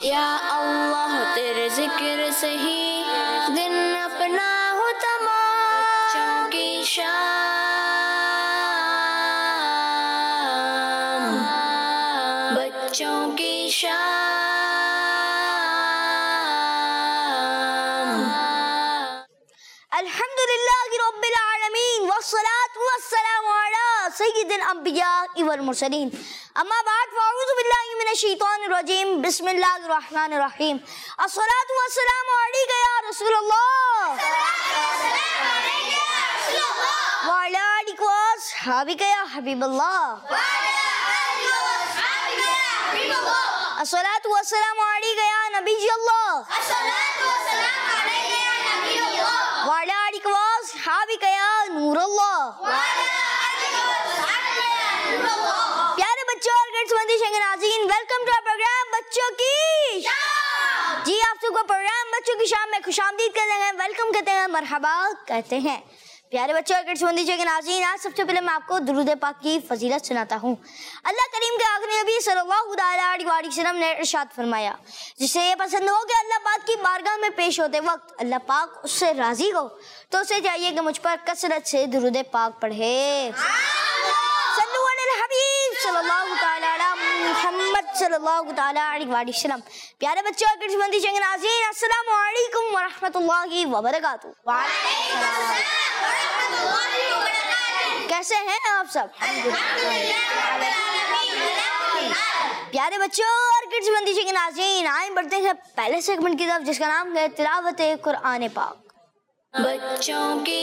या अल्लाह तेरे जिक्र से ही दिन अपना हो तमाम, बच्चों की शाम, बच्चों की शाम। अल्हम्दुलिल्लाहि रब्बिल आलमीन वस्सलातु वस्सलामु अला सय्यिदिल अंबिया वल मुरसलीन। अम्मा बाद फ़अऊज़ु बिल्लाहि मिनश शैतानिर रजीम। बिस्मिल्लाहिर रहमानिर रहीम। अस्सलातु वस्सलामु अलैका या रसूलल्लाह व अला आलिका व अस्हाबिका या हबीबल्लाह। अस्सलातु वस्सलामु अलैका या नबियल्लाह व अला आलिका व अस्हाबिका या नूरल्लाह। प्यारे बच्चों और नाज़रीन, वेलकम टू आवर प्रोग्राम बच्चों की जी। आप सबको प्रोग्राम बच्चों की शाम में खुशामदीद कहते हैं, वेलकम कहते हैं, मरहबा कहते हैं। प्यारे बच्चों और नाज़रीन, आज सबसे पहले मैं आपको दुरूद पाक की फजीलत सुनाता हूँ। अल्लाह करीम के आखिरी नबी सल्लल्लाहु अलैहि वसल्लम ने इरशाद फरमाया, जिसे ये पसंद हो कि अल्लाह पाक की बारगाह में पेश होते वक्त अल्लाह पाक उससे राजी हो, तो उसे चाहिए कि मुझ पर कसरत से दुरूद पाक पढ़े। सल्लल्लाहु अलैहि मुहम्मद सल्लल्लाहु अलैहि वसल्लम। प्यारे बच्चों और नाज़रीन, अस्सलामु अलैकुम व रहमतुल्लाहि व बरकातुहू। कैसे हैं आप सब? प्यारे बच्चों और नाज़रीन, आए बढ़ते हैं पहले सेगमेंट की तरफ, जिसका नाम है तिलावत कुरान पाक। बच्चों की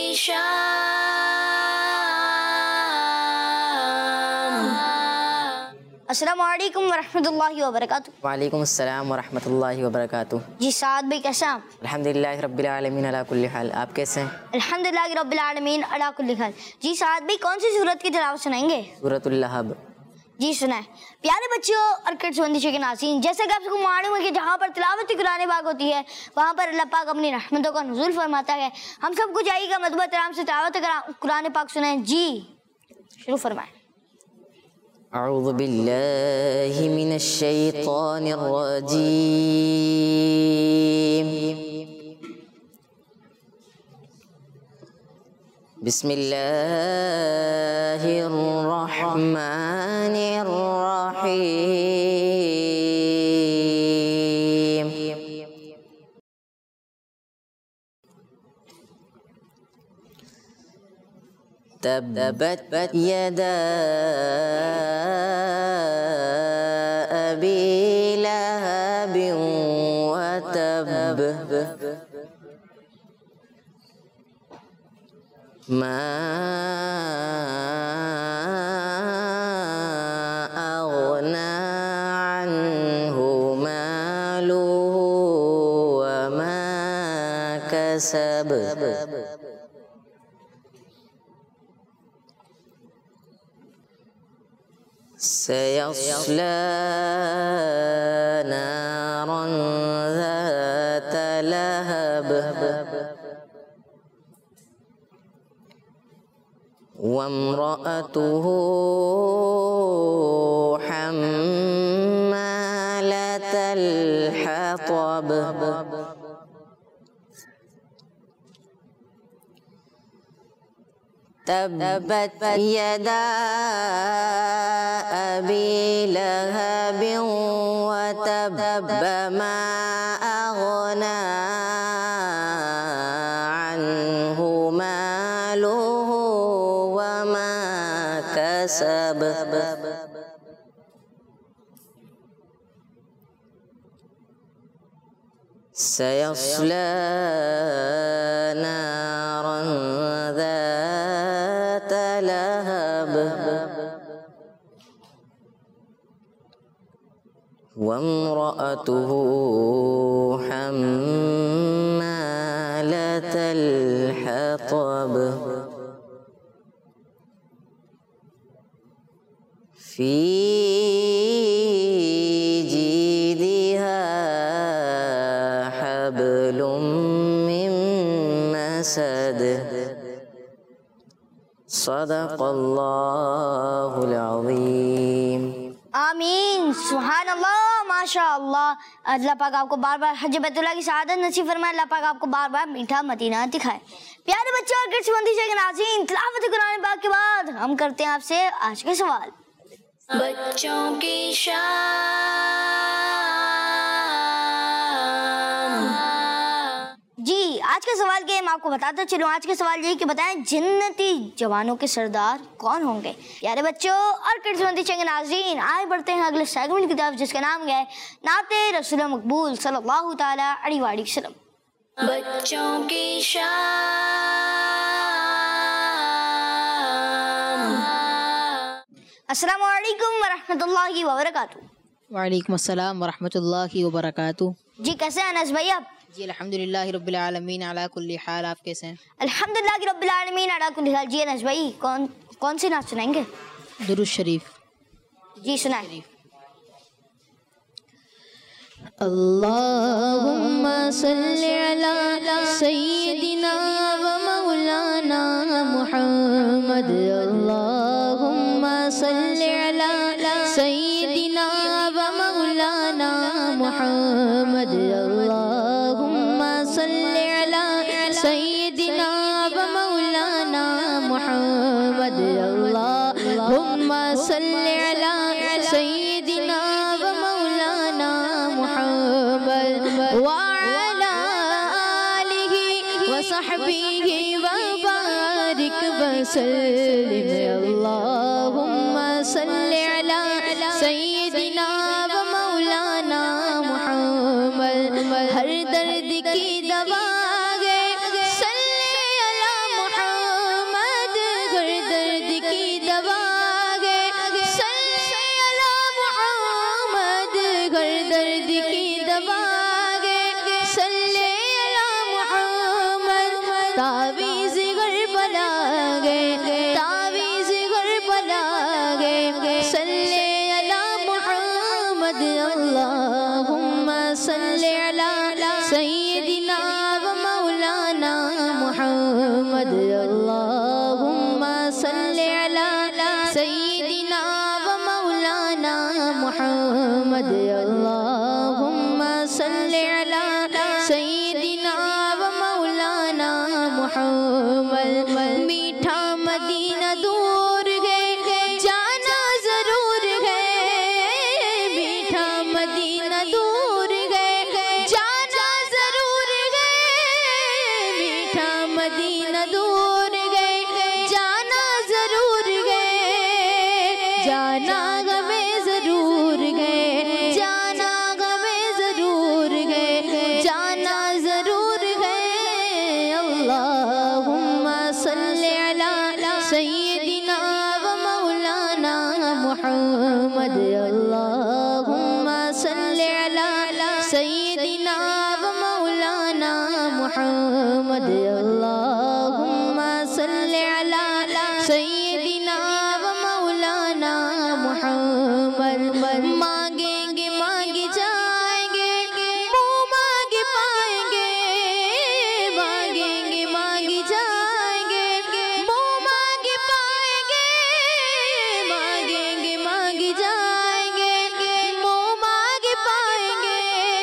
शाम। अस्सलामु अलैकुम व रहमतुल्लाहि व बरकातुहू। वालेकुम अस्सलाम व रहमतुल्लाहि व बरकातुहू। जी साद भाई कैसे हैं? अल्हम्दुलिल्लाहि रब्बिल आलमीन अला कुल्ली हाल। आप कैसे हैं? अल्हम्दुलिल्लाहि रब्बिल आलमीन अला कुल्ली हाल। जी साद भाई कौन सी सूरत की तिलावत सुनाएंगे? सूरतुल लहब। जी सुनाए। प्यारे बच्चों और नाज़रीन, जैसे कि आप सबको मालूम है कि जहाँ पर तिलावत कुरान पाक होती है वहाँ पर अल्लाह पाक अपनी रहमतों का नुज़ूल फरमाता है। हम सबको चाहिएगा मदबत आराम से तिलावत कुरान पाक सुनाएं। जी शुरू फरमाएं। अऊज़ु बिल्लाहि मिनश शैतानिर रजीम। बिस्मिल्लाहिर रहमानिर रहीम। तब्बत यदा अबी लहबिन व तब मा अग़ना अन्हु मालुहु व मा कसब। सयस्ला नारन ज़ात लहब वम्रअतुहु हम्मालतल हतब। तब्बत यदा अबी लहबिन व तब मा अग़ना अन्हु मालुहु व मा कसब। सयस्ला नारन ज़ात लहब वम्रअतुहु हम्मालतल हतब। फी जीदिहा हब्लुम मिन मसद। सदक़ल्लाहुल अज़ीम। आमीन। सुभान अल्लाह, माशाअल्लाह। अल्लाह पाक आपको बार बार हज बैतुल्लाह की सआदत नसीब फरमाए। अल्लाह पाक आपको बार बार मीठा मदीना दिखाए। प्यारे बच्चों और किड्स मंदी के नाज़रीन, तिलावत कुरान पाक के बाद हम करते हैं आपसे आज के सवाल। बच्चों की शाम। जी, आज के सवाल के मैं आपको बताता चलूँ। आज के सवाल ये कि बताएं जन्नती जवानों के सरदार कौन होंगे। प्यारे बच्चों और किड्स मंदी के नाज़रीन, आए बढ़ते हैं अगले सेगमेंट की तरफ जिसका नाम है नाते रसूल मकबूल सल्लल्लाहु ताला अलैहि वसल्लम। बच्चों की शाम। अस्सलामु अलैकुम वरहमतुल्लाहि वबरकातुहू। वालेकुम अस्सलाम वरहमतुल्लाहि वबरकातुहू। जी, कैसे हैं अनस भाई आप? जी अल्हम्दुलिल्लाह रब्बिल आलमीन अला कुल्ली हाल। आप कैसे हैं? अल्हम्दुलिल्लाह रब्बिल आलमीन अला कुल्ली हाल। जी अनस भाई, कौन सी नात सुनाएंगे? दुरूद शरीफ। जी सुनाएं। अल्लाहुम्मा सल्लि अला सय्यिदिना व मौलाना मुहम्मद। अल्लाहुम्मा सल्लि अला सय्यिदिना व मौलाना मुहम्मद। अल्लाहुम्मा सल्लि अला सय्यिदिना व मौलाना मुहम्मद। अल्लाहुम्मा सल्लि अला सय्यिदिना व मौलाना मुहम्मद व अला आलिहि व सहबिहि व बारिक व सल्लिम। अल्लाहुम्मा सल्लि अला सय्यिदिना व मौलाना मुहम्मद। हर दर्द की दवा गे सल्ले अला मुहम्मद। हर दर्द की दवा गे सल्ले अला मुहम्मद। हर दर्द की दवा गे सल्ले अला मुहम्मद। तावीज़ घर बना गे, तावीज़ घर बना गे सल्ले अला मुहम्मद। अल्लाहुम्मा सल्लि अला सय्यिदिना व मौलाना मुहम्मद। अल्लाहुम्मा सल्लि अला सय्यिदिना व मौलाना मुहम्मद। अल्लाहुम्मा सल्लि अला सय्यिदिना व मौलाना मुहम्मद। मीठा मदीना दूर है जाना जरूर है। मीठा मदीना दूर है जाना जरूर है। मीठा मदीना दूर है जाना जरूर है। जाना गवे जरूर है, जाना गवे जरूर है, जाना जरूर है। अल्लाहुम्मा सल्लि अला सय्यिदिना व मौलाना मुहम्मद। अल्लाहुम्मा सल्लि अला सय्यिदिना व मौलाना मुहम्मद। अल्लाहुम्मा सल्लि अला सय्यिदिना व मौलाना मुहम्मद। मांगेंगे मांगे जाएंगे, मुँह मांगे पाएंगे। मांगेंगे मांगे जाएंगे, मुँह मांगे पाएंगे। मांगेंगे मांगे जाएंगे, मुँह मांगे पाएंगे।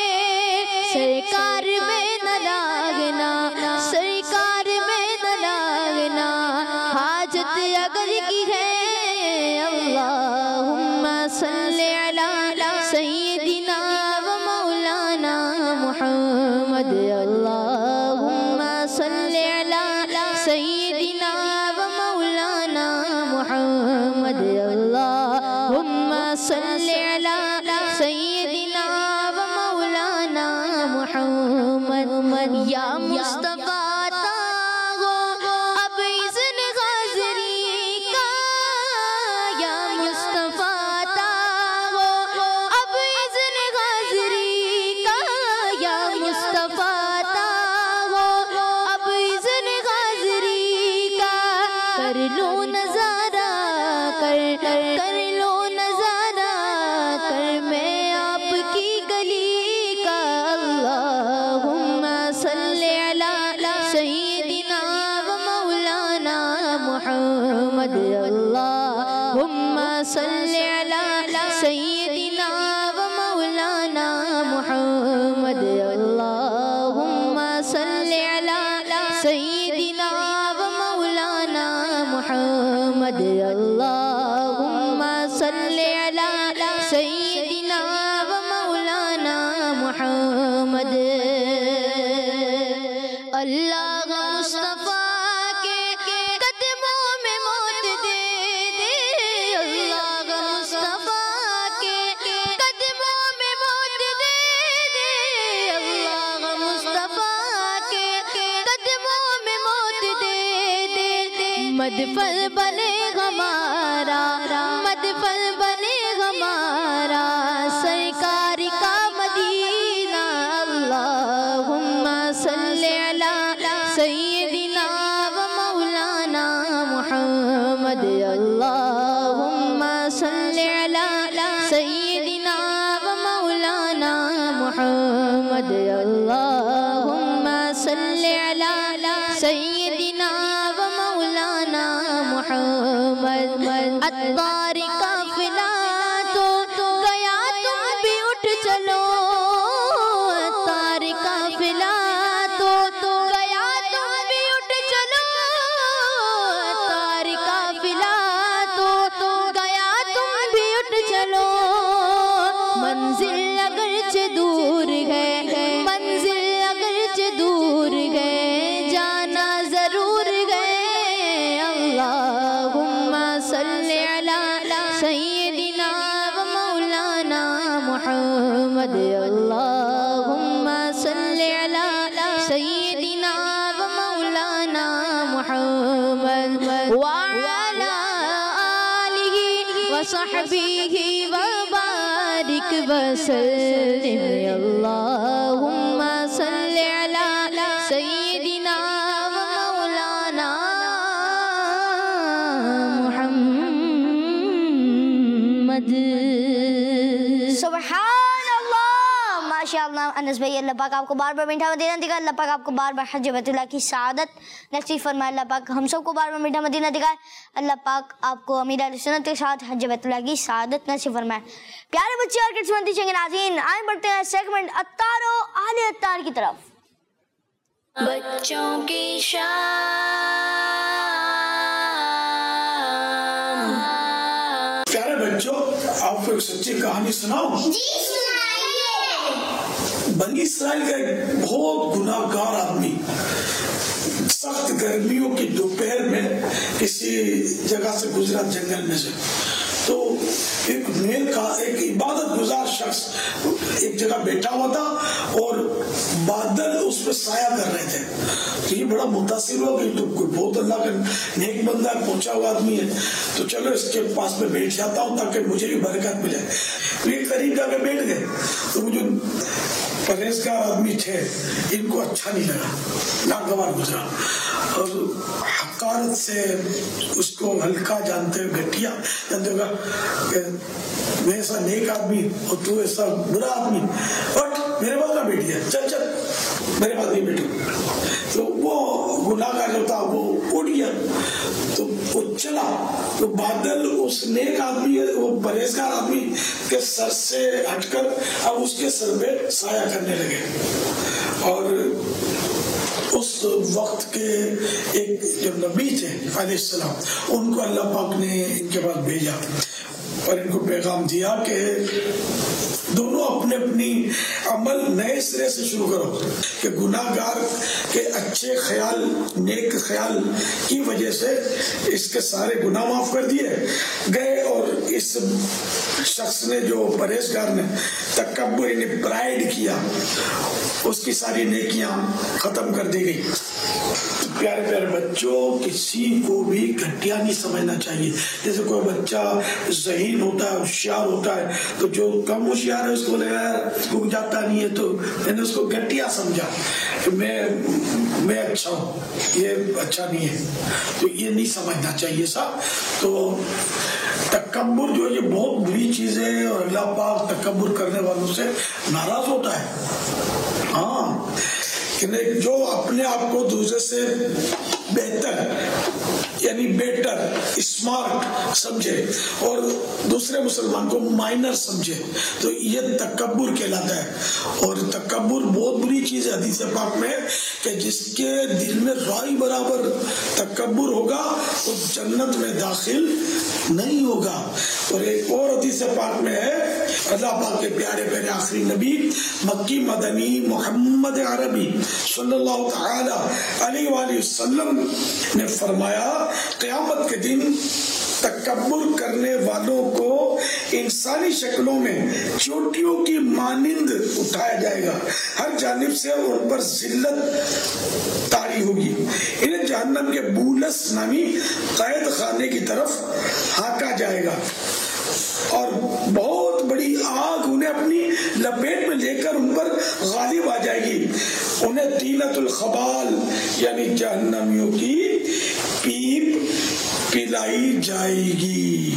सरकार में न लागना, सरकार में न लागना, हाजत अगर की है। अल्लाहुम्मा सल्लि अला सय्यिदिना व मौलाना मुहम्मद। अल्लाहुम्मा सल्लि अला सय्यिदिना व मौलाना मुहम्मद। अल्लाहुम्मा सल्लि अला सय्यिदिना व मौलाना मुहम्मद। अल्लाह मुस्तफा के कदमों में मौत दे दे, अल्लाह मुस्तफा के कदमों में मौत दे दे, अल्लाह मुस्तफा के कदमों में मौत दे दे। मदफन बने हमारा, मदफन बने हमारा सरकार का मदीना। अल्लाहुम्मा सल्ली अला सय्यदिना व मौलाना मुहम्मद, अल्लाहुम्मा सल्ली अला सय्यदिना व मौलाना मुहम्मद, अल्लाहुम्मा सल्ली अला सय्यदिना व मौलाना मुहम्मद। अत्तार काफिला तो गया, तुम भी उठ चलो, अत्तार काफिला तो गया, तुम भी उठ चलो, अत्तार काफिला तो गया, तुम भी उठ चलो। मंजिल अगरचे दूर है, मंजिल अगरचे दूर है, जाना जरूर है। अल्लाहुम्मा सल्ली अला सय्यदिना व मौलाना मुहम्मद, अल्लाहुम्मा सल्ली अला सय्यदिना व मौलाना मुहम्मद व अला आलिहि व सहबिहि व बारिक व सल्लिम। अल्लाहुम्मा सल्ली अला सय्यदिना व मौलाना मुहम्मद। सुभान अल्लाह, माशाअल्लाह। अनस भाई, अल्लाह पाक आपको बार बार मीठा मदीना दिखाए, अल्लाह पाक आपको बार बार हज बैतुल्लाह की सआदत नसीब फरमाए, अल्लाह पाक हम सबको बार बार मीठा मदीना दिखाए, अल्लाह पाक आपको अमीर अहले सुन्नत के साथ हज बैतुल्लाह की सआदत नसीब फरमाए। प्यारे बच्चे और किड्स मंदी चंगे नाज़रीन, आए बढ़ते हैं सेगमेंट अत्तारो आले अत्तार की तरफ। बच्चों की शाम, प्यारे बच्चों, आपको एक सच्ची कहानी सुनाऊं? जी सुनाइए। बनी इस्राइल का एक बहुत गुनाहगार आदमी सख्त गर्मियों की दोपहर में किसी जगह से गुजरा, जंगल में से। तो एक मेल का एक इबादत गुजार शख्स एक जगह बैठा हुआ था और बादल उस पर साया कर रहे थे। तो ये बड़ा मुतासिर हुआ कि तो बहुत अल्लाह का नेक बंदा पहुंचा हुआ आदमी है, तो चलो इसके पास में बैठ जाता हूँ ताकि मुझे भी बरकत मिले। तो ये करीब जाके बैठ गए। तो मुझे परहेजगार आदमी थे, इनको अच्छा नहीं लगा, नागवार गुजरा और हकारत से उसको हल्का जानते हुए, घटिया जानते हुए, मैं ऐसा नेक आदमी और तू ऐसा बुरा आदमी, और मेरे पास ना बैठ गया, चल चल मेरे पास नहीं बैठो। तो वो गुनाहगार जो था वो उठ गया, तो वो चला, तो बादल उस नेक आदमी, वो परहेजगार आदमी के सर से हटकर अब उसके सर पे साया करने लगे। और उस वक्त के एक जो नबी थे अलैहिस्सलाम, उनको अल्लाह पाक ने इनके पास भेजा और इनको पैगाम दिया कि दोनों अपने अपनी अमल नए सिरे से शुरू करो कि गुनाहगार के अच्छे ख्याल, नेक ख्याल की वजह से इसके सारे गुनाह माफ कर दिए गए। और इस शख्स ने, जो परहेजगार ने तकब्बुर यानी प्राइड किया, उसकी सारी नेकियां खत्म कर दी गई। प्यारे प्यारे बच्चों, किसी को भी घटिया नहीं समझना चाहिए। जैसे कोई बच्चा ज़हीन होता है, होशियार होता है, तो जो कम होशियार है उसको लगा रुक जाता नहीं है, तो मैंने उसको घटिया समझा कि मैं अच्छा हूँ, ये अच्छा नहीं है, तो ये नहीं समझना चाहिए साहब। तो तकब्बुर जो है ये बहुत बुरी चीज है और अल्लाह पाक तकब्बुर करने वालों से नाराज होता है। हाँ, कि जो अपने आप को दूसरे से बेहतर यानी बेटर, स्मार्ट समझे और दूसरे मुसलमान को माइनर समझे, तो ये तकब्बुर कहलाता है। और तकब्बुर बहुत बुरी चीज है। हदीस पाक में कि जिसके दिल में राई बराबर तकब्बुर होगा वो जन्नत में दाखिल नहीं होगा। और एक और हदीस पाक में है, अल्लाह पाक के प्यारे प्यारे आखिरी नबी मक्की मदनी मोहम्मद अरबी सल्लल्लाहु तआला अलैहि वसल्लम ने फरमाया, क़यामत के दिन तकब्बुर करने वालों को इंसानी शक्लों में चोटियों की मानिंद उठाया जाएगा, हर जानिब से उन पर जिल्लत तारी होगी। इन्हें जहन्नम के बूलस नामी कैद खाने की तरफ हाका जाएगा और बहुत बड़ी आग उन्हें अपनी लपेट में लेकर उन पर गालिब आ जाएगी। उन्हें तीनतुल खबाल यानी जहन्नमियों की पीप पिलाई जाएगी।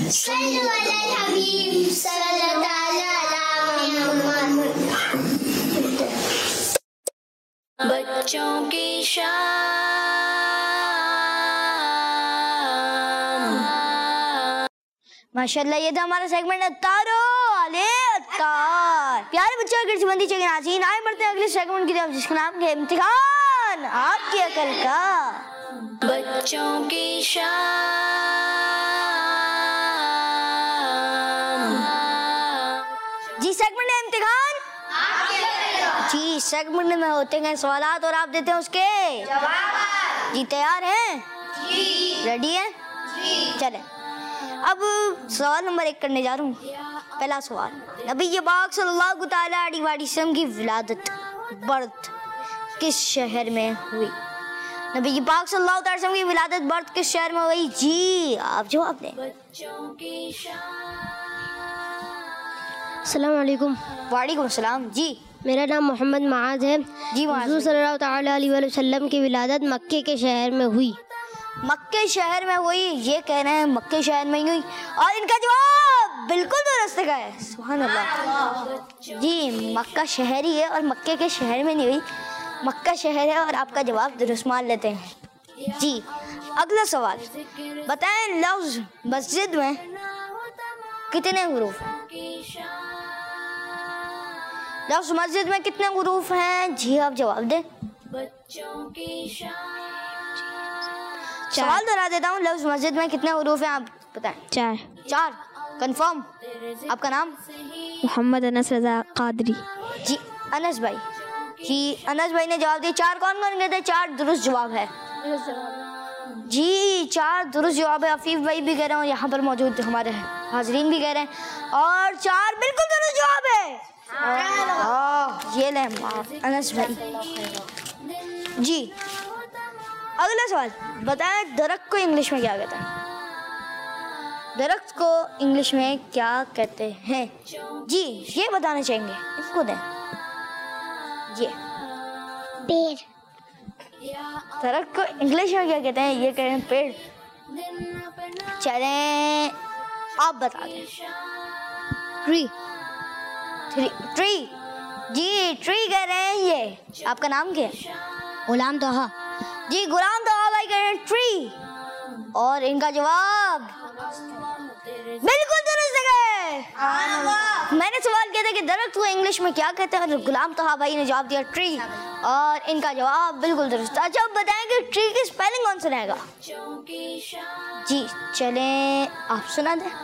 बच्चों की शान। माशाल्लाह, ये था हमारा सेगमेंट तारो अले तार। प्यारे बच्चों और गिरजबंदी चेक नाज़रीन, आए बढ़ते हैं अगले सेगमेंट की तरफ, जिसका नाम है इम्तिहान आपकी अकल का। बच्चों की शान। जी सेगमेंट है इम्तिहान। जी सेगमेंट में होते हैं सवालात और आप देते हैं उसके जवाब। जी तैयार हैं? जी। रेडी हैं? जी। चलें, अब सवाल नंबर 1 करने जा रहा हूँ। पहला सवाल, नबी पाक सल्लल्लाहु तआला अलैहि वसल्लम की विलादत बर्थ किस शहर में हुई? नबी पाक सल्लल्लाहु अलैहि वसल्लम की विलादत बर्थ किस शहर में हुई? जी आप जवाब दें। अस्सलाम वालेकुम। वालेकुम सलाम। जी मेरा नाम मोहम्मद माज है। जी हुज़ूर सल्लल्लाहु तआला अलैहि वसल्लम की विलादत मक्के के शहर में हुई। मक्के शहर में हुई, ये कह रहे हैं मक्के शहर में हुई, और इनका जवाब बिल्कुल दुरुस्त है। सुभान अल्लाह। जी मक्का शहर ही है और मक्के के शहर में नहीं हुई, मक्का शहर है और आपका जवाब दुरुस्त मान लेते हैं। जी अगला सवाल, बताएं लफ्ज़ मस्जिद में कितने हुरूफ हैं? लफ्ज़ मस्जिद में कितने हुरूफ हैं? जी आप जवाब दें। सवाल दोहरा देता हूँ, लफ्ज़ मस्जिद में कितने हुरूफ हैं आप बताएं। 4। 4 कंफर्म। आपका नाम? मोहम्मद अनस रज़ा कादरी। जी अनस भाई। जी अनस भाई ने जवाब दिया 4। कौन कौन कहते हैं 4 दुरुस्त जवाब है? जी 4 दुरुस्त जवाब है। अफीफ भाई भी कह रहे हैं, यहाँ पर मौजूद हमारे हाजरीन भी कह रहे हैं, और 4 बिल्कुल दुरुस्त जवाब है। ये ले अनस भाई। जी अगला सवाल, बताएं दरख्त को इंग्लिश में क्या कहते हैं? दरख्त को इंग्लिश में क्या कहते हैं? जी ये बताना चाहेंगे, इसको दें। जी पेड़। दरख्त को इंग्लिश में क्या कहते हैं? ये कह रहे हैं पेड़। चलें आप बता दें। ट्री। ट्री। जी ट्री कह रहे हैं ये। आपका नाम क्या है? गुलाम तोहा। जी गुलाम तोहा भाई कह रहे हैं ट्री, और इनका जवाब बिल्कुल दुरुस्त है। मैंने सवाल किया था कि दरख्त को इंग्लिश में क्या कहते हैं, और गुलाम तोहा भाई ने जवाब दिया ट्री, और इनका जवाब बिल्कुल दुरुस्त। अच्छा अब बताएं कि ट्री की स्पेलिंग कौन सा रहेगा? जी चलें आप सुना दें।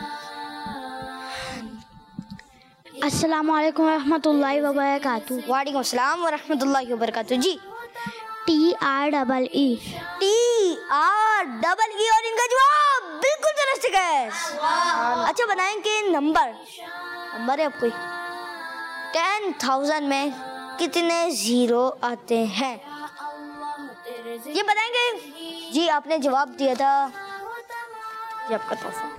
अस्सलाम वालेकुम रहमतुल्लाहि व बरकातुहू। वालेकुम अस्सलाम व रहमतुल्लाहि व बरकातुहू। जी TREE। TREE, और इनका जवाब बिल्कुल दुरुस्त है। अच्छा बताएं कि नंबर है आप कोई 10,000 में कितने जीरो आते हैं? ये बताएंगे। जी आपने जवाब दिया था, ये आपका तोहफा।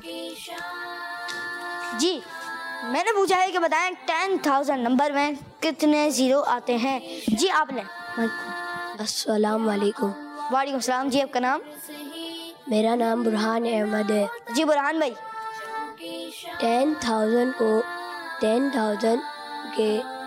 जी मैंने पूछा है कि बताएं 10,000 नंबर में कितने जीरो आते हैं? जी आपने। अस्सलाम वालेकुम। वालेकुम सलाम। जी आपका नाम? मेरा नाम बुरहान अहमद है। जी बुरहान भाई। 10,000 को 10,000 के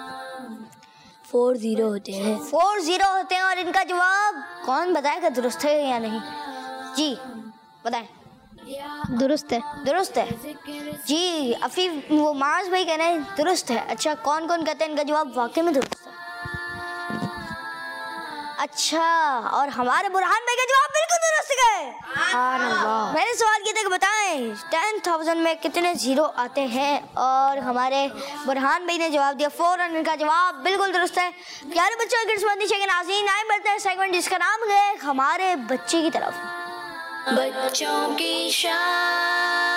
4 जीरो होते हैं। 4 जीरो होते हैं, और इनका जवाब कौन बताएगा दुरुस्त है या नहीं? जी बताएं। दुरुस्त है। दुरुस्त है। जी अफीफ वो माज भाई कह रहे हैं दुरुस्त है। अच्छा कौन कौन कहते हैं इनका जवाब वाकई में दुरुस्त है? अच्छा, और हमारे बुरहान भाई का जवाब बिल्कुल दुरुस्त दुरुस्त गए? मैंने सवाल किया था कि बताएं 10,000 में कितने जीरो आते हैं, और हमारे बुरहान भाई ने जवाब दिया 400। इनका जवाब बिल्कुल दुरुस्त है। प्यारे बच्चों के नाज़रीन, आए बढ़ते हैं सेगमेंट जिसका नाम है हमारे बच्चे की तरफ। बच्चों की शान।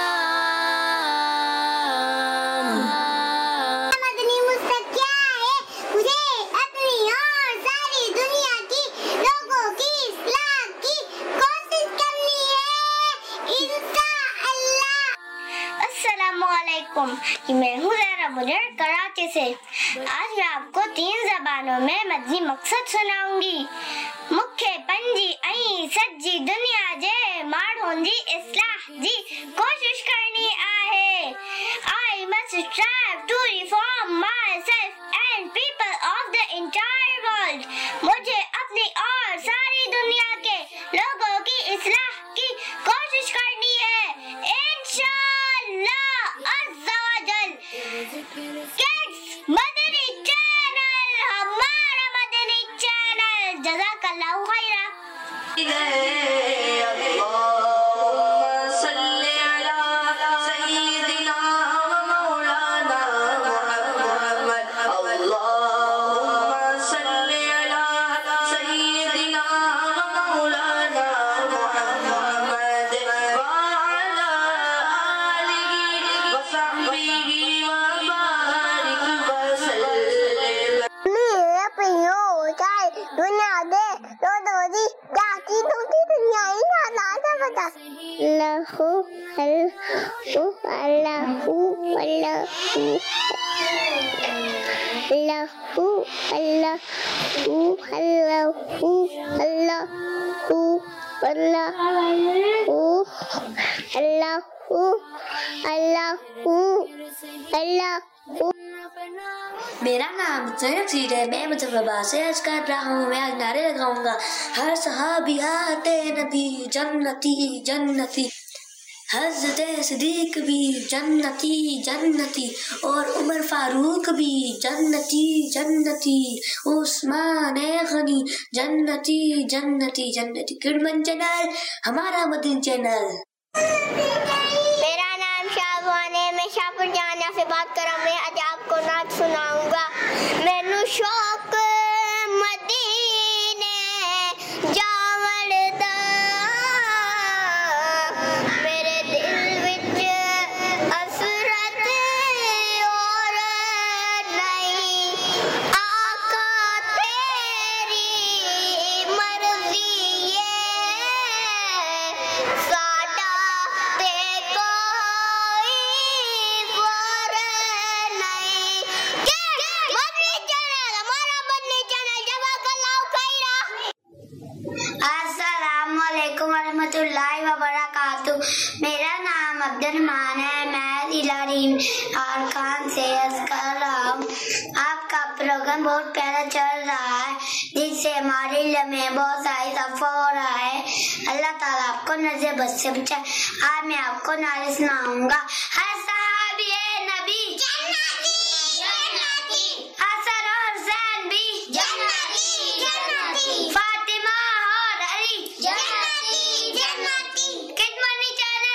मदनी मुझसे क्या है, मुझे अपनी और सारी दुनिया की लोगों की इस्लाह की कोशिश करनी है, इंशाअल्लाह। अस्सलामुअलैकुम, मैं हूँ ज़हरा मुनर कराची से। आज मैं आपको 3 ज़बानों में मदनी मकसद सुनाऊंगी। मुख्य पंजी आई सज्जी दुनिया जे माण्हुनि जी इस्लाह जी कोशिश करनी आहे। I must strive to reform myself and people of the entire world. मुझे अपनी और सारी दुनिया के लोगों की इस्लाह की कोशिश करनी है, इंशाअल्लाह अज़्ज़ा व जल। किड्स मदनी चैनल, हमारा मदनी चैनल। जज़ाकल्लाहु खैरा। मेरा नाम जयसीर है, मैं मुजफ्फराबाद से अर्ज कर रहा हूँ। मैं आज नारे लगाऊंगा, हर सहाबी आते नबी जन्नती जन्नती, हज़रत सिद्दीक भी जन्नती जन्नती, और उमर फारूक भी जन्नती जन्नती, उस्मान गनी जन्नती जन्नती जन्नती। किडमन चैनल, हमारा मदनी चैनल। मेरा नाम शाहजहान है, मैं शाहपुर जाना से बात कर रहा हूँ। मैं आज आपको नाच सुनाऊंगा। मैनू शौक मदीने जावण दा, मेरे दिल विच हसरत और नहीं, आका तेरी मर्जी है, साडा ते कोई और नहीं। मदनी चैनल, हमारा मदनी चैनल। जज़ाकल्लाहु खैरा। अस्सलामुअलैकुम वरहमतुल्लाहि वबरकातुहू। मेरा नाम अब्दुर्रहमान है, मैं जिला रीम से अर्ज कर रहा हूँ। आपका प्रोग्राम बहुत प्यारा चल रहा है, जिससे हमारे लिए में बहुत सारी सफ़ा हो रहा है। अल्लाह ताला आपको नज़र बद से बचाए। आज मैं आपको नारे सुनाऊंगा। हर सहाबी नबी जन्नती जन्नती, हसन और हुसैन भी जन्नती जन्नती, फातिमा और अली जन्नती जन्नती। किडमनी चैनल।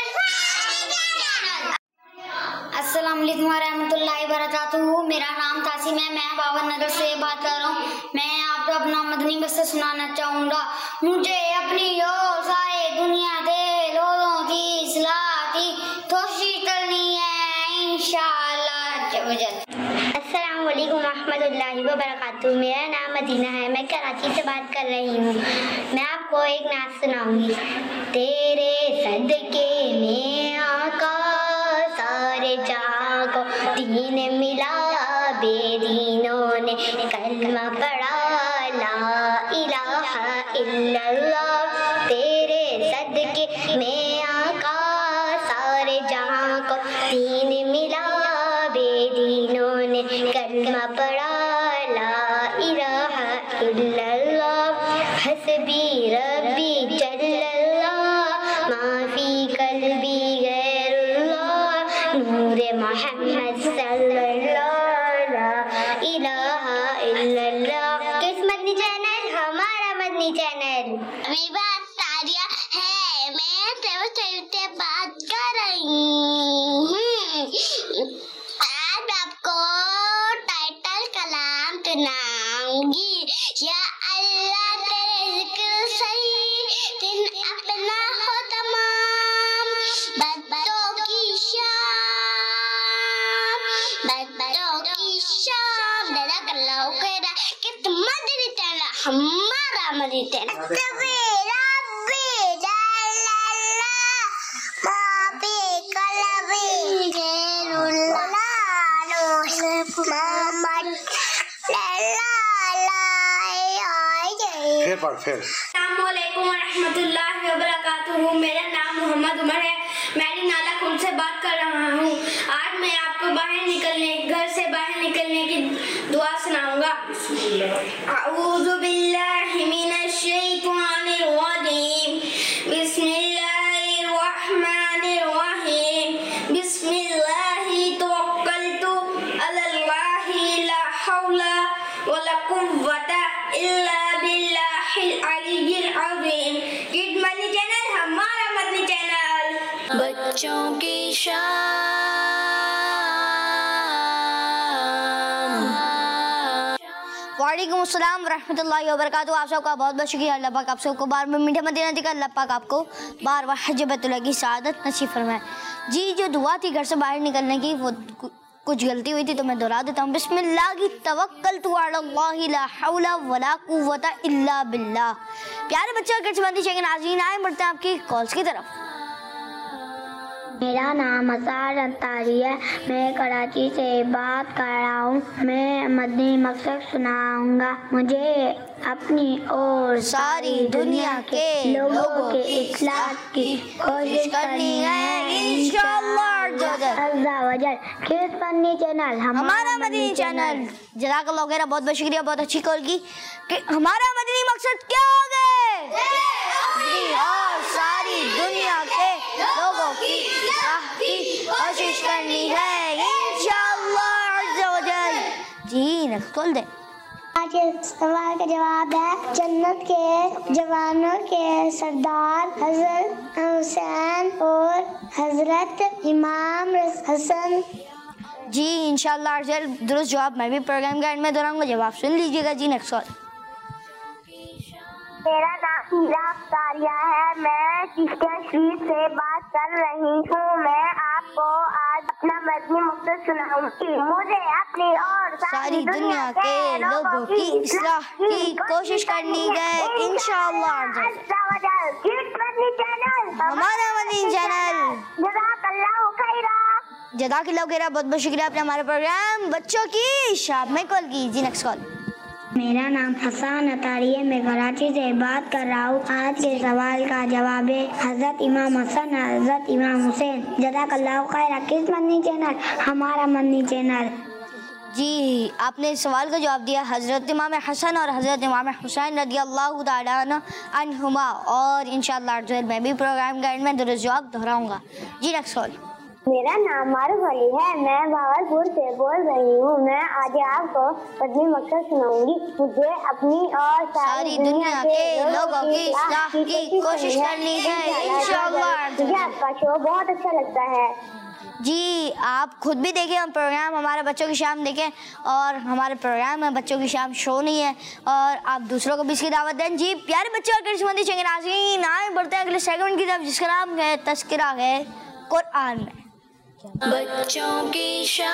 अस्सलाम वालेकुम रहमतुल्लाहि वबरकातुहू। मेरा नाम तासीम है, मैं बाबर नगर से बात कर रहा हूँ। मैं आपको अपना मदनी मकसद सुनाना चाहूँगा। मुझे अपनी और सारे दुनिया के लोगों की इस्लाह की कोशिश करनी है, इंशाअल्लाह। अस्सलाम वालेकुम रहमतुल्लाहि वबरकातुहू। मेरा नाम मदीना है, मैं कराची से बात कर रही हूँ। मैं आपको एक नाच सुनाऊंगी। तेरे सदके में आका सारे जहां को दीन मिला, बेदीनों ने कलमा पढ़ा, ला इलाहा इल्लल्लाह। तेरे सदके में आका सारे जहां को दीन मिला, बेदीनों ने कलमा पढ़ा, ला इलाहा इल्लल्लाह। हस्बी रब्बी जल्लल्लाह, माफी कल्बी गैरुल्लाह, नूरे मोहम्मद सल्लल्लाहु ला इलाहा इल्लल्लाह। किस मदनी चैनल? हमारा मदनी चैनल। मेरी बात सारिया सुनाऊंगी। या अल्लाह तेरे जिक्र सही दिन अपना हो तमाम, बद्दों की शाम, बद्दों की शाम। दादा कल्ला उकेरा कि तुम मदनी तेरा हमारा मदनी तेरा। अस्सलामुअलैकुम रहमतुल्लाहि व बरकातुहू। मेरा नाम मोहम्मद उमर है। मैं नाला खुद से बात कर रहा हूँ। आज मैं आपको घर से बाहर निकलने की दुआ सुनाऊंगा। अऊज़ु बिल्लाहि मिनश शैतानिर रजीम। बिस्मिल्लाहिर रहमानिर रहीम। बिस्मिल्लाहि तवक्कलतु अलल्लाहि ला हौला वला कुव्वता इल्ला बिल्लाहिल अलिय्यिल अज़ीम। किड मदनी चैनल हमारा मदनी चैनल। बच्चों की वालेकुम अस्सलाम रहमतुल्लाहि व बरकातुहू। आप सबका बहुत बहुत शुक्रिया। अल्लाह पाक आप सबको बार बार मीठा मदीना देकर अल्लाह पाक आपको बार बार हज बैतुल्लाह की सआदत नसीब फरमाए। जी जो दुआ थी घर से बाहर निकलने की, वो कुछ गलती हुई थी तो मैं दोहरा देता हूँ। बिस्मिल्लाहि तवक्कलतु अलल्लाहि ला हौला वला कुव्वता इल्ला बिल्लाह। प्यारे बच्चे और किड्स चैनल नाज़रीन, आए बढ़ते हैं आपकी कॉल्स की तरफ। मेरा नाम असार अंतारी है। मैं कराची से बात कर रहा हूँ। मैं मदनी मकसद सुनाऊंगा। मुझे अपनी और सारी दुनिया के लोगों के इस्लाह की कोशिश करनी है इंशाअल्लाह। किड्स मदनी चैनल हमारा मदनी चैनल। जज़ाकल्लाह खैर, बहुत बहुत शुक्रिया, बहुत अच्छी कॉल की। कि हमारा मदनी मकसद क्या हो गए और सारी दुनिया के लोगों की कोशिश करनी है इंशाअल्लाह अज़्ज़ा व जल। जी नेक्स्ट कॉल दे। आज सवाल का जवाब है जन्नत के जवानों के सरदार हजरत हुसैन और हजरत इमाम हसन। जी इंशाअल्लाह दुरुस्त जवाब मैं भी प्रोग्राम के एंड में दोहराऊंगा, जवाब सुन लीजिएगा। जी नेक्स्ट कॉल। मेरा नाम हीरा अफ्तारिया है। मैं चिश्तिया शरीफ से बात कर रही हूँ। मैं आपको आज अपना मदनी मकसद सुनाऊंगी। मुझे अपनी और सारी दुनिया के लोगों की इस्लाह की कोशिश करनी है इंशाअल्लाह। हमारा मदनी चैनल। जज़ाकल्लाह खैर, बहुत बहुत शुक्रिया आपने हमारे प्रोग्राम बच्चों की शाम में कॉल की। जी नेक्स्ट कॉल। मेरा नाम हसन अतारी है। मैं कराची से बात कर रहा हूँ। आज के सवाल का जवाब है हजरत इमाम हसन हजरत इमाम हुसैन। जज़ाकल्लाह खैर। किस मदनी चैनल हमारा मदनी चैनल। जी आपने इस सवाल का जवाब दिया हजरत इमाम हसन और हजरत इमाम हुसैन रज़ियल्लाहु तआला अन्हुमा। और इंशाअल्लाह मैं भी प्रोग्राम का एंड में दुरुस्त जवाब दोहराऊंगा। जी नेक्स्ट कॉल। मेरा नाम मारूफ अली है। मैं भावलपुर से बोल रही हूँ। मैं आज आपको मदनी मकसद सुनाऊंगी। मुझे अपनी और सारी दुनिया के लोगों की इस्लाह की कोशिश करनी है इंशाअल्लाह। मुझे आपका शो बहुत अच्छा लगता है। जी आप खुद भी देखें हम प्रोग्राम हमारे बच्चों की शाम देखें, और हमारे प्रोग्राम में बच्चों की शाम शो नहीं है, और आप दूसरों को भी इसकी दावत दें। जी प्यारे बच्चे और किड्स मदनी चैनल नाज़रीन, आए बढ़ते हैं अगले सेगमेंट की तरफ जिसका नाम है तज़किरा है कुरान में। बच्चों की शाम।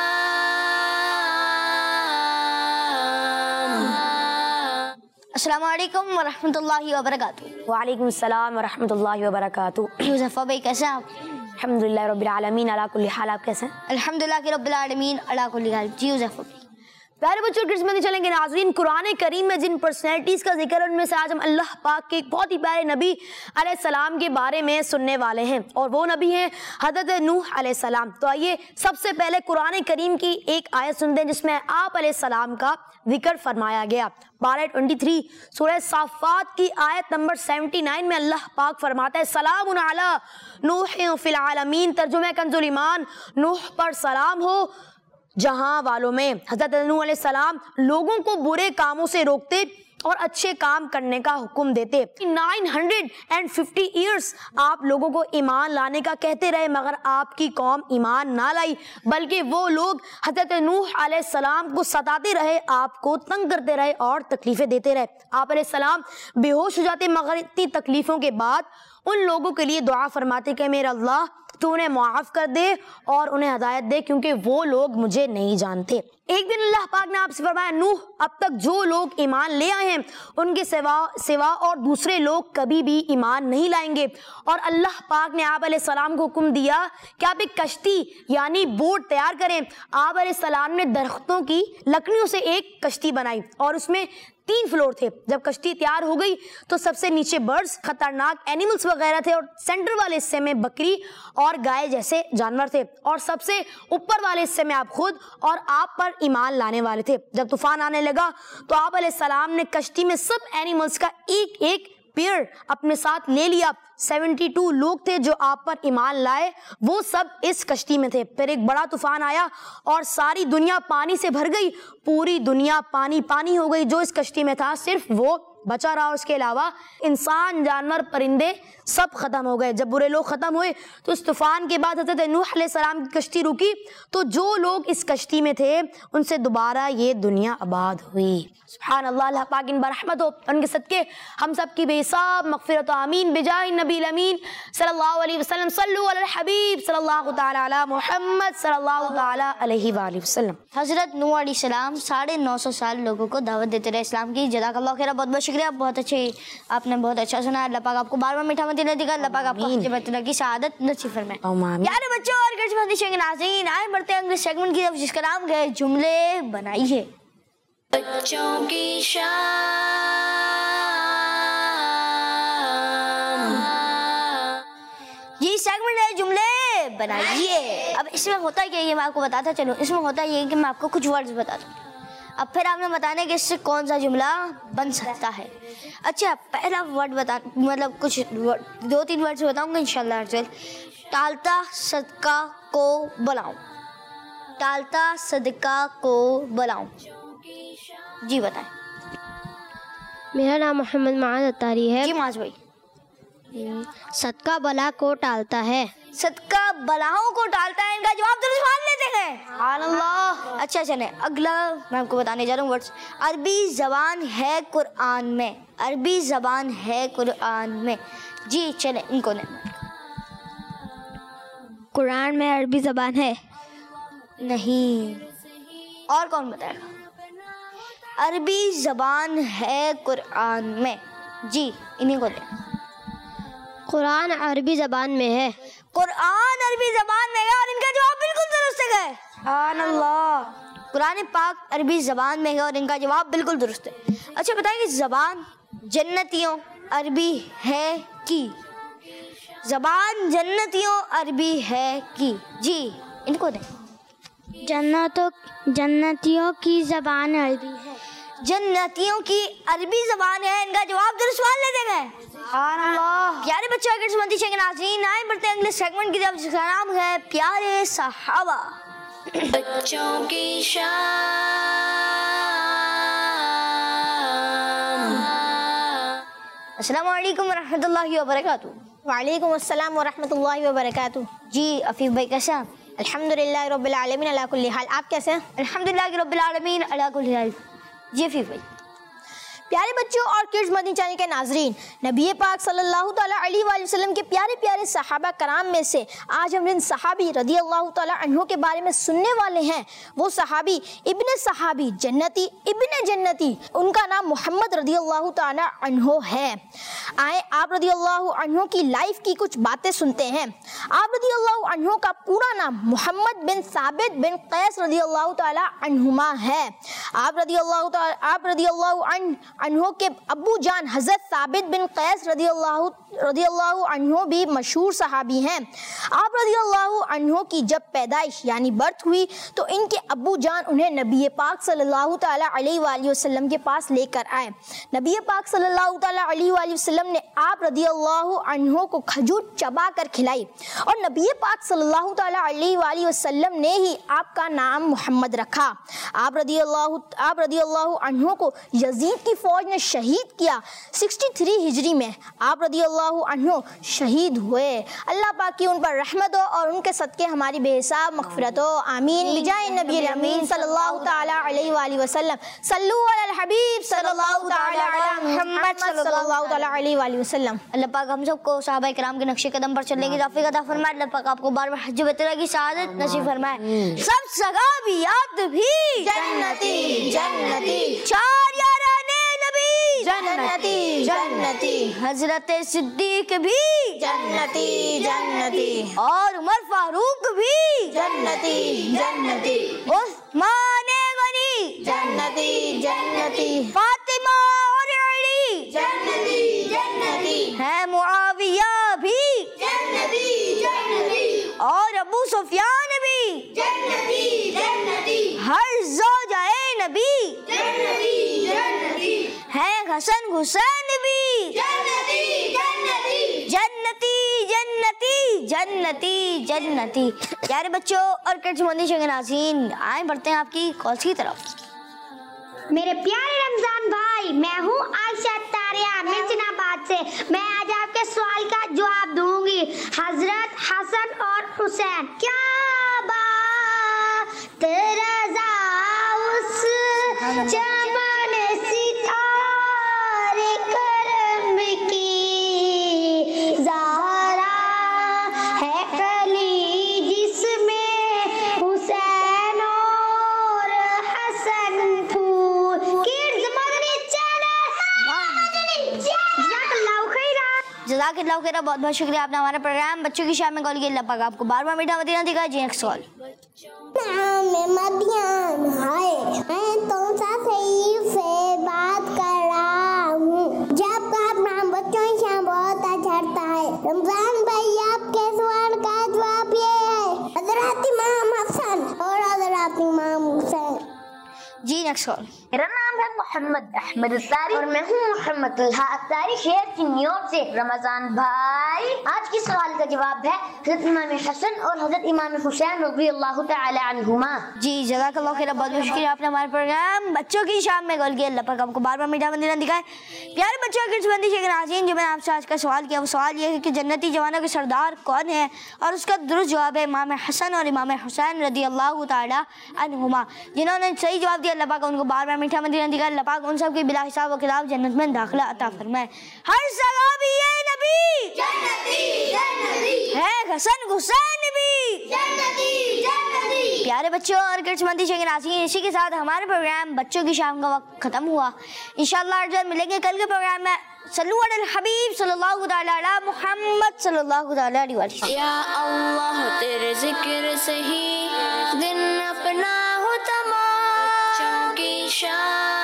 अस्सलाम वालेकुम व रहमतुल्लाहि व बरकातुहू। वालेकुम अस्सलाम व रहमतुल्लाहि व बरकातुहू। यूसुफ़ भाई कैसे हैं आप? अल्हम्दुलिल्लाह रब्बिल आलमीन अला कुल्ली हाल। आप कैसे हैं? अल्हम्दुलिल्लाह के रब्बिल आलमीन अला कुल्ली हाल। जी यूसुफ़ भाई। प्यारे बच्चों किड्स में चलेंगे नाज़रीन, कुरान करीम में जिन पर्सनैलिटीज़ का जिक्र, उनमें से आज हम अल्लाह पाक के बहुत ही प्यारे नबी अलैहिस्सलाम के बारे में सुनने वाले हैं, और वो नबी हैं हज़रत नूह अलैहिस्सलाम। तो आइए सबसे पहले कुरान करीम की एक आयत सुनते हैं जिसमें आप अलैहिस्सलाम का जिक्र फरमाया गया। पारा 23 सूरह साफ़ात की आयत नंबर 79 में अल्लाह पाक फरमाता है सलामुन अला नूह फिल आलमीन। तर्जुमा कंजुल ईमान, नूह पर सलाम हो जहां वालों में। हज़रत नूह अलैहिस्सलाम लोगों को बुरे कामों से रोकते और अच्छे काम करने का हुक्म देते। 950 ईयर्स आप लोगों को ईमान लाने का कहते रहे, मगर आपकी कौम ईमान ना लाई, बल्कि वो लोग हज़रत नूह अलैहिस्सलाम को सताते रहे, आपको तंग करते रहे और तकलीफें देते रहे। आप अलैहिस्सलाम बेहोश हो जाते, मगर इतनी तकलीफों के बाद उन लोगों के लिए दुआ फरमाते कि मेरा अल्लाह तू उन्हें माफ़ कर दे और उन्हें हदायत दे, क्योंकि वो लोग मुझे नहीं जानते। एक दिन अल्लाह पाक ने आपसे फरमाया, नूह, अब तक जो लोग ईमान ले आए हैं उनके सिवा और दूसरे लोग कभी भी ईमान नहीं लाएंगे। और अल्लाह पाक ने आप अलैहिस्सलाम को हुक्म दिया कि आप एक कश्ती यानी बोट तैयार करें। आप अलैहिस्सलाम ने दरख्तों की लकड़ियों से एक कश्ती बनाई और उसमें 3 फ्लोर थे। जब कश्ती तैयार हो गई तो सबसे नीचे बर्ड्स, खतरनाक एनिमल्स वगैरह थे, और सेंटर वाले हिस्से में बकरी और गाय जैसे जानवर थे, और सबसे ऊपर वाले हिस्से में आप खुद और आप पर ईमान लाने वाले थे। जब तूफान आने लगा तो आप अलैहिस्सलाम ने कश्ती में सब एनिमल्स का एक एक पेड़ अपने साथ ले लिया। 72 लोग थे जो आप पर ईमान लाए, वो सब इस कश्ती में थे। फिर एक बड़ा तूफान आया और सारी दुनिया पानी से भर गई, पूरी दुनिया पानी पानी हो गई। जो इस कश्ती में था सिर्फ वो बचा रहा, उसके अलावा इंसान, जानवर, परिंदे सब खत्म हो गए। जब बुरे लोग खत्म हुए तो इस तूफान के बाद हज़रत नूह अलैहिस्सलाम की कश्ती रुकी, तो जो लोग इस कश्ती में थे उनसे दोबारा ये दुनिया आबाद हुई। सुभान अल्लाह, अल्लाह पाक इन बरहमत हो, उनके सदके हम सब की बेहिसाब मग़फ़िरत आमीन बिजाहि नबील अमीन सल्लल्लाहु अलैहि वसल्लम। सल्लु अलल हबीब सल्लल्लाहु तआला अला मुहम्मद सल्लल्लाहु तआला अलैहि वसल्लम। हज़रत नूह अलैहिस्सलाम 950 साल लोगों को दावत देते रहे इस्लाम की। जज़ाकल्लाह खैर, बहुत बहुत शुक्रिया, बहुत अच्छे, आपने बहुत अच्छा सुना। अल्लाह पाक आपको बार-बार मीठा मदीना दिखा, अल्लाह पाक आपको हज़रत की शहादत नसीब फरमाए। प्यारे बच्चों और गर्ज नाज़रीन, आए बढ़ते हैं अगले सेगमेंट की तरफ, जिसका नाम है जुमले बनाइए। बच्चों की शान। ये सेगमेंट है जुमले बनाइए। अब इसमें होता क्या है मैं आपको बताता चलूँ। इसमें होता ये है कि मैं आपको कुछ वर्ड्स बताता हूँ, अब फिर आपने बताना कि इससे कौन सा जुमला बन सकता है। अच्छा, पहला वर्ड बता, मतलब कुछ 2-3 वर्ड्स बताऊंगा इंशाल्लाह। टालता सदका को बुलाऊं, टालता सदका को बुलाऊं। जी बताएं। मेरा नाम मोहम्मद माज अतारी है। जी माज भाई। सदका बला को टालता है। सदका बलाओं को टालता है, इनका जवाब दुरुस्त मान लेते हैं। सुभान अल्लाह। अच्छा चले, अगला मैं आपको बताने जा रहा हूँ वर्ड्स। अरबी ज़बान है कुरान में, अरबी ज़बान है कुरान में। जी चले, इनको नहीं। कुरान में अरबी ज़बान है? नहीं। और कौन बताएगा? अरबी ज़बान है कुरान में। जी इन्हीं को दे। कुरान अरबी ज़बान में है। कुरान अरबी ज़बान में है और इनका जवाब बिल्कुल दुरुस्त है। सुभान अल्लाह। कुरान पाक अरबी ज़बान में है और इनका जवाब बिल्कुल दुरुस्त है। अच्छा बताइए, ज़बान जन्नतियों अरबी है की? ज़बान जन्नतियों अरबी है की? जी इनको दें। जन्नतियों की ज़बान अरबी है। जन्नतियों की अरबी ज़बान है, इनका जवाब दुरुस्त मान लेते हैं। सुभान अल्लाह। प्यारे बच्चों के सुनती शेख नाज़रीन, आए बढ़ते हैं अगले सेगमेंट की तरफ, जिसका नाम है प्यारे सहाबा। बच्चों की शान। अस्सलामु अलैकुम वरहमतुल्लाहि वबरकातुहू। वालेकुम अस्सलाम वरहमतुल्लाहि वबरकातुहू। जी अफीफ भाई कैसे हैं? अल्हम्दुलिल्लाह रब्बिल आलमीन अला कुल्ली हाल। आप कैसे हैं? अल्हम्दुलिल्लाह रब्बिल आलमीन अला कुल्ली हाल। जी अफीफ भाई। प्यारे बच्चों और किड्स मदनी चैनल के नाजरीन, नबी पाक सल्लल्लाहु ताला अलैहि वसल्लम के प्यारे प्यारे सहाबा कराम में से आज हम जिन सहाबी रदी अल्लाह ताला अन्हु के बारे में सुनने वाले हैं, वो सहाबी इब्ने सहाबी जन्नती इब्ने जन्नती, उनका नाम मोहम्मद रदी अल्लाह ताला अन्हु है। आए आप रदी अल्लाह अन्हु की लाइफ की कुछ बातें सुनते हैं। आप रदी अल्लाह अन्हु का पूरा नाम मोहम्मद बिन साबित बिन कैस रदी अल्लाह ताला अन्हुमा है। आप रदी अल्लाह अन्हु के अब्बू जान हज़रत साबित बिन कैस रदी अल्लाह अन्हु भी मशहूर सहाबी हैं। आप रदी अल्लाह अन्हु की जब पैदाइश यानी बर्थ हुई तो इनके अब्बू जान उन्हें नबी पाक सल्लल्लाहु ताला अलैहि वसल्लम के पास लेकर आए। नबी पाक सल्लल्लाहु ताला अलैहि वसल्लम ने आप रदी अल्लाह अन्हु को खजूर चबा कर खिलाई और नबी पाक सल्लल्लाहु ताला अलैहि वसल्लम ने ही आपका नाम मोहम्मद रखा। आप रदी अल्लाह अन्हु को यजीद की फ़ौज ने शहीद किया। 63 हिजरी में आप रदी अल्लाह अन्हु शहीद हुए। अल्लाह पाक की उन पर रहमत हो और उनके सदक़े हमारी बेहिसाब मग़फ़िरत हो, आमीन। बिजाए नबी अमीन सल्लल्लाहु ताला अलैहि वसल्लम। सल्लु अलल हबीब सल्लल्लाहु ताला अला मुहम्मद सल्लल्लाहु ताला अलैहि वसल्लम। अल्लाह पाक हम सबको सहाबा किराम के नक्शे कदम पर चलने की तौफीक अता फरमाए। अल्लाह पाक आपको बार बार हज बैतुल्लाह की सआदत नसीब फरमाए। सब सहाबियात भी जन्नती जन्नती, चार याराने नबी जन्नती जन्नती, हजरत सिद्दीक भी जन्नती जन्नती, और उमर फारूक भी जन्नती जन्नती, उस्मान गनी जन्नती जन्नती, फातिमा और अली जन्नती जन्नती, है मुआविया भी जन्नती जन्नती, और अबू सुफियान भी जन्नती जन्नती, हर ज़ौजाए नबी जन्नती जन्नती, है हसन हुसैन भी जन्नती जन्नती, जन्नती जन्नती जन्नती जन्नती। प्यारे बच्चों और किड्स के नाज़रीन, आए बढ़ते हैं आपकी कॉल की तरफ। मेरे प्यारे रमजान भाई, मैं हूँ आयशा तारिया मिर्चनाबाद से। मैं आज आपके सवाल का जवाब दूंगी। हजरत हसन और हुसैन, क्या बात रज़ा उस चमन सितारे करम की, ज़हरा है कली जिसमें हुसैन और हसन फूल। किड्स मदनी चैनल जज़ाकल्लाहु खैरा, बहुत बहुत शुक्रिया। आपने हमारा प्रोग्राम बच्चों की शाम में कॉल किया। अल्लाह पाक आपको बार बार मीठा मदीना दिखाए। जी नेक्स्ट कॉल। मदियान हाय, मैं तुमसे बात कर रहा हूँ। जब का अपना बच्चों की शाम बहुत अच्छा लगता है। रमजान भाई, आपके सवाल का जवाब ये है, हजरत इमाम हसन और हजरत इमाम हुसैन। जी नेक्स्ट कॉल। मेरा नाम है मोहम्मद अहमद अत्तारी और मैं हूँ मोहम्मद अत्तारी, शहर की न्यूयॉर्क से। रमजान भाई, आज की सवाल का जवाब है हज़रत इमाम हसन और हज़रत इमाम हुसैन रज़ी अल्लाह तआला अन्हुमा। जी जज़ाकल्लाहु खैर, बहुत बहुत शुक्रिया। आपने हमारे प्रोग्राम बच्चों की शाम में कॉल किया। अल्लाह पाक आपको बार बार मीठा मदीना दिखाए। प्यारे बच्चों किड्स के नाज़रीन, जो मैंने आपसे आज का सवाल किया वो सवाल ये है कि जन्नती जवानों के सरदार कौन है, और उसका दुरुस्त जवाब है इमाम हसन और इमाम हुसैन रज़ी अल्लाह तआला अन्हुमा। जिन्होंने सही जवाब दिया, अल्लाह पाक उनको बार बार मीठा मदीना दिखाए। अल्लाह पाक उन सब के बिला हिसाब व किताब जन्नत में दाखिला अता फरमाए। हर सहाबी नबी जन्नती जन्नती, है हसन हुसैन भी जन्नती जन्नती। प्यारे बच्चों और किड्स के नाज़रीन, इसी के साथ हमारे प्रोग्राम बच्चों की शाम का वक्त खत्म हुआ। इंशाअल्लाह जब मिलेंगे कल के प्रोग्राम में। सल्लु अलल हबीब सल्लल्लाहु ताला अला मुहम्मद सल्लल्लाहु ताला अलैहि वसल्लम। या अल्लाह तेरे जिक्र से ही दिन अपना हो तमाम, बच्चों की शाम,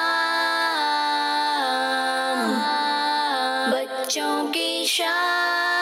बच्चों की शाम।